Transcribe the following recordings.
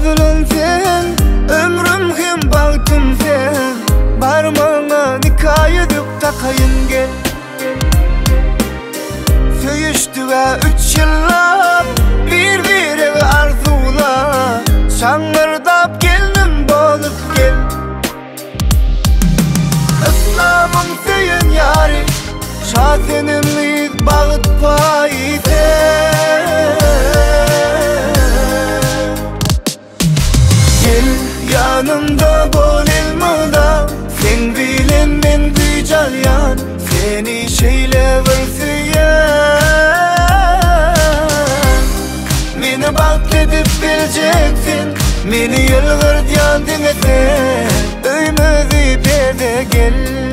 Arzu'nun sen, ömrüm hem baktım sen. Parmağına nikah edip takayın gel. Söyüştüge 3 yıllap bir arzular. Şangırdap geldim bolup gel. İslam'ın söyün yari, şasenimlik bağıt payide. Gel yanımda bol elmada, sen bilen men güjalyan. Seni şeyle meni bakledip bileceksin, meni yılgırtyan demesen. Öymüzü perde gel.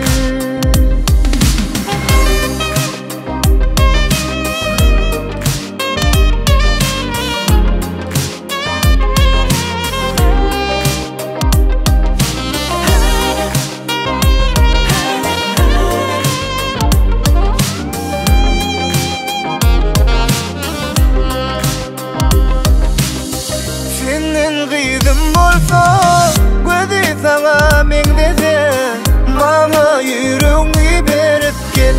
Gıydım bolsa, gözü sana men dese. Bana yüreğini berip gel.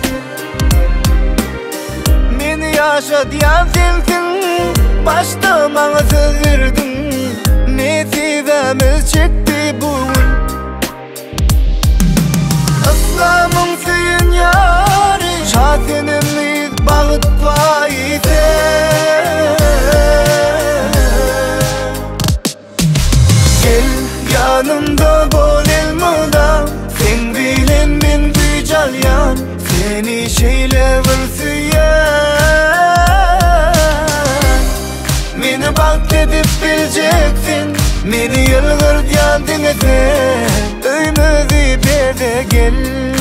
Meni yaşa diyen sensin, başta bana söz verdin. Mesifemiz çekti bugün. İslam'ın söyün yari, şasenimlik bağıt payide. Gel yanımda bol elmada, sen bilen men güjalyan. Seni şeyle meni bakledip bileceksin, meni yılgırtyan demesen. Öymüzü perde gel.